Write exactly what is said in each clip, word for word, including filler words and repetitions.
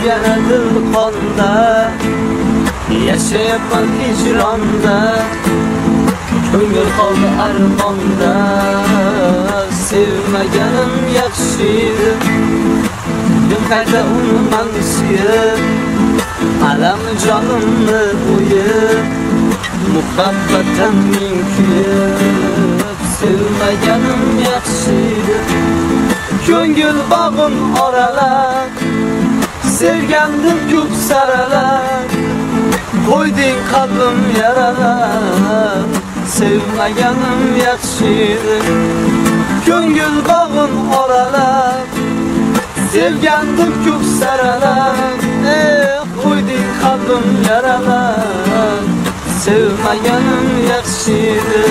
yana dil qonda, yashayapman hijronda, ko'ngil qoldi armonda. Sevmaganim yaxshi edi, bugun qayta umuman suyib, alam jonimni qo'yib, muhabbatdan men kuyib. Sevmaganim yaxshi edi, ko'ngil bog'im oralab, sevgandim ko'p saralab, qo'yding qalbim yaralab. Sevmaganim yaxshi edi, ko'ngil bog'im oralab, sevgandim ko'p saralab, eh qo'yding qalbim yaralab. Sevmaganim yaxshi edi.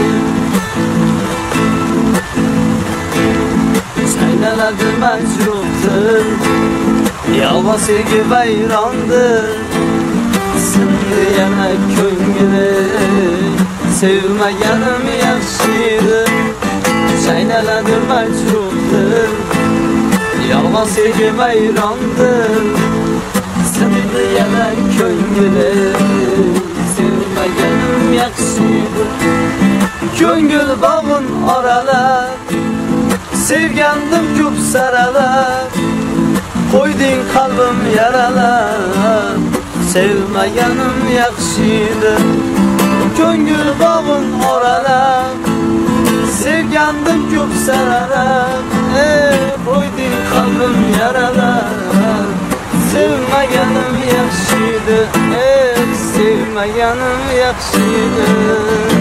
Chaynaladi majruhdir, yolg'on sevgi vayrondir, sindi yana ko'nglim. Sevmaganim yaxshi edi, chaynaladi majruhdir, yolg'on sevgi vayrondir, sindi yana ko'nglim. Sevmaganim yaxshi edi, ko'ngil bog'in oralab, sevgandim ko'p saralab, qo'yding qalbim yaralab. Sevmaganim yaxshi edi, ko'ngil bog'in oralab, sevgandim ko'p saralab, eh qo'yding qalbim yaralab. Sevmaganim yaxshi edi, eh sevmaganim yaxshi edi.